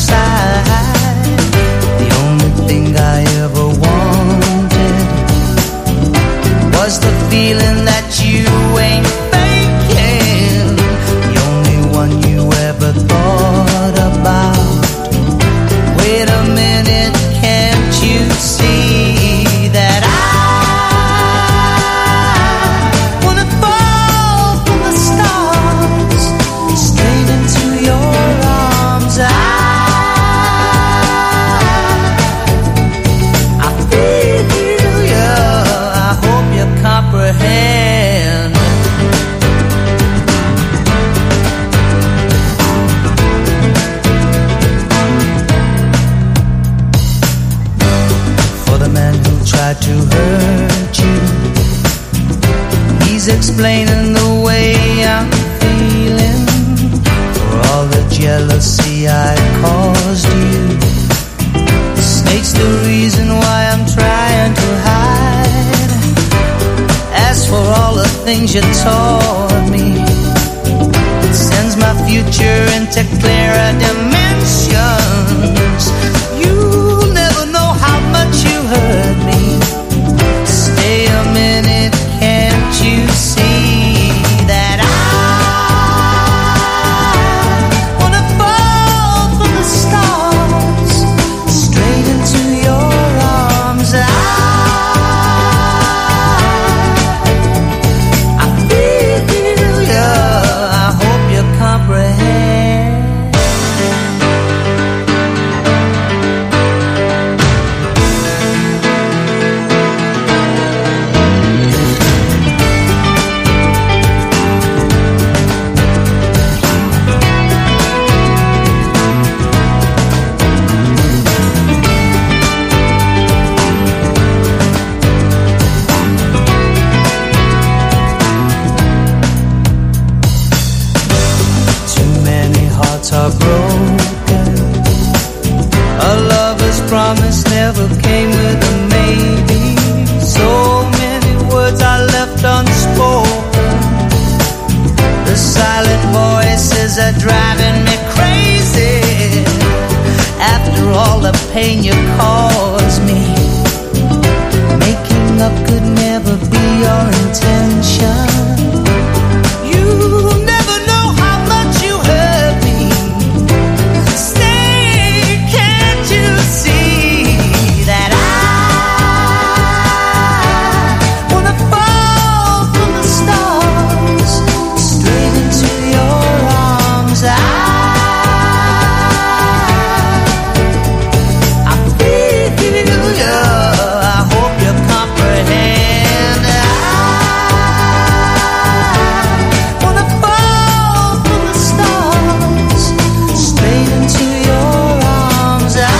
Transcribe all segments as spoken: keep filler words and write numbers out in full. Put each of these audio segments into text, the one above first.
side. The only thing I ever wanted was the feeling that you ain't faking. The only one you ever thought about. Wait a minute, can't you see that I wanna fall from the stars straight into your arms? I, I feel you, I hope you comprehend. For the man who tried to hurt you, he's explaining the way I'm feeling. For all the jealousy I caused you, the snake's the reason why I'm trying to hide. As for all the things you taught me, it sends my future into clearer dimensions. You'll never know how much you hurt me. Stay a minute, can't you see that I wanna fall from the stars straight into your arms? I, I feel you, I hope you comprehend. Too many hearts are broken. A lover's promise never came with a maybe. So many words are left unspoken. The silent voices are driving me crazy. After all the pain you caused me, making up could never be your intention. You'll never know how much you hurt me. Stay, can't you see that I wanna fall from the stars straight into your arms? I, I feel you, I hope you comprehend. I wanna fall from the stars straight into your arms. I,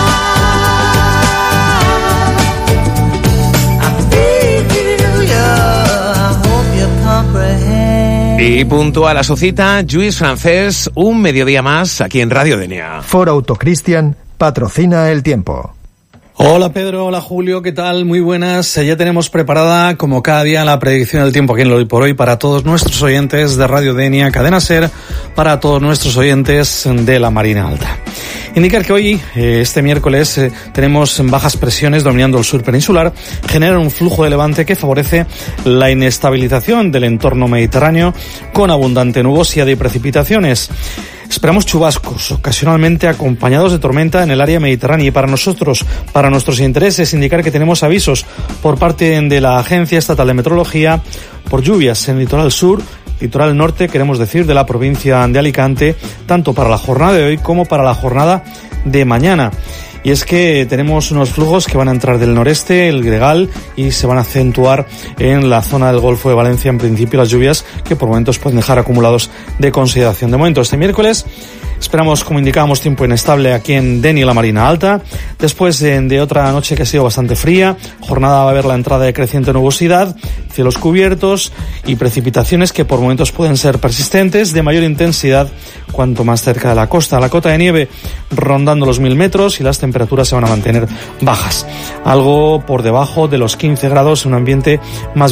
I feel you, I hope you comprehend. Y puntual a su cita, Lluís Francés, un mediodía más aquí en Radio Denia. Foro Autocristian patrocina el tiempo. Hola Pedro, hola Julio, ¿qué tal? Muy buenas. Ya tenemos preparada, como cada día, la predicción del tiempo aquí en Hoy por Hoy para todos nuestros oyentes de Radio Denia, Cadena Ser, para todos nuestros oyentes de la Marina Alta. Indicar que hoy, eh, este miércoles, eh, tenemos bajas presiones dominando el sur peninsular, generan un flujo de levante que favorece la inestabilización del entorno mediterráneo con abundante nubosidad y precipitaciones. Esperamos chubascos, ocasionalmente acompañados de tormenta en el área mediterránea, y para nosotros, para nuestros intereses, indicar que tenemos avisos por parte de la Agencia Estatal de Meteorología por lluvias en el litoral sur, litoral norte, queremos decir, de la provincia de Alicante, tanto para la jornada de hoy como para la jornada de mañana. Y es que tenemos unos flujos que van a entrar del noreste, el gregal, y se van a acentuar en la zona del Golfo de Valencia, en principio, las lluvias que por momentos pueden dejar acumulados de consideración. De momento, este miércoles esperamos, como indicábamos, tiempo inestable aquí en Denia, la Marina Alta. Después de, de otra noche que ha sido bastante fría, jornada va a haber la entrada de creciente nubosidad, cielos cubiertos y precipitaciones que por momentos pueden ser persistentes, de mayor intensidad cuanto más cerca de la costa. La cota de nieve rondando los mil metros y las temperaturas se van a mantener bajas, algo por debajo de los quince grados, en un ambiente más